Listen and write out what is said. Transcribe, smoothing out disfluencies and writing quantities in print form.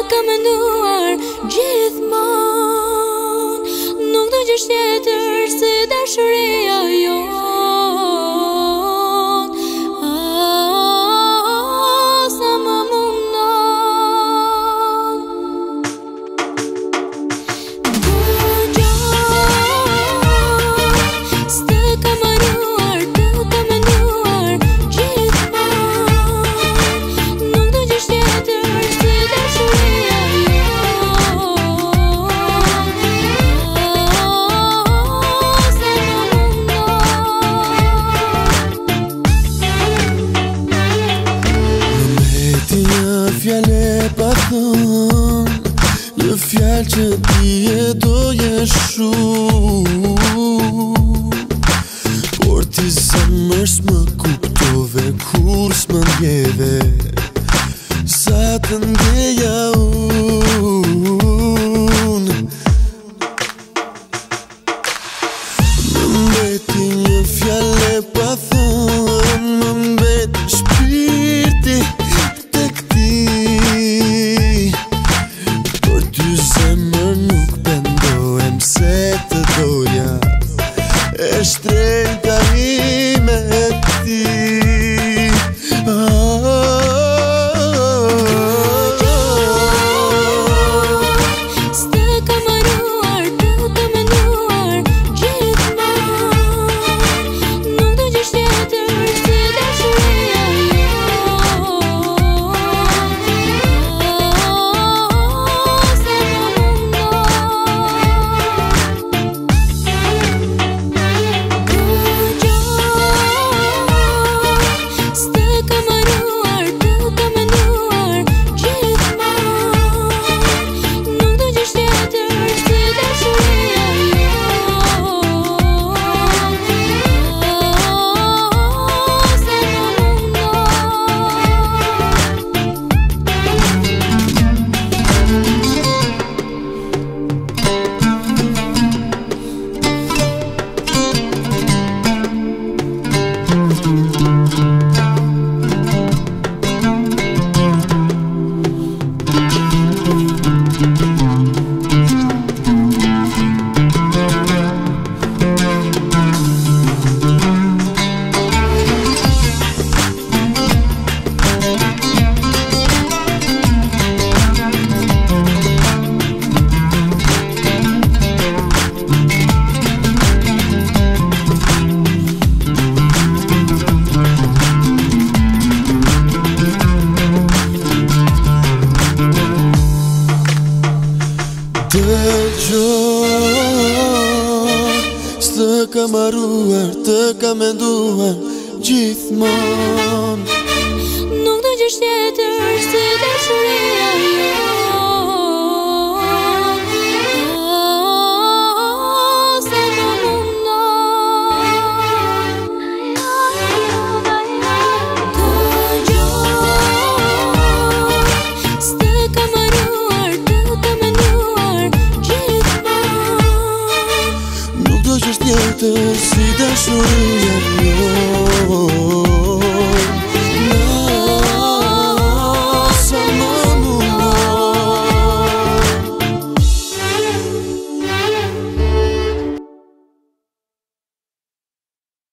kam menduar gjithmonë, nuk do gjësh tjetër se dashuria jonë. Sa më mundon, s'të kam haruar, të kam menduar gjithmonë, nuk do gjësh tjetër se dashuria Fjale pa thon, një fjalë që ti e doje shumë, por ti zemër s'më kuptove kur s'më ndjeve sa të ndjeja unë. Më mbeti një fjale pa thon, më mbeti shpirti tek ti, por ty zemër nuk pendohem se të doja e shtrejta ime ti. s'të kam haruar, të kam menduar gjithmonë, nuk do gjësh tjetër se dashuria s'të kam haruar, të kam menduar gjithmonë, nuk do gjësh tjetër se dashuria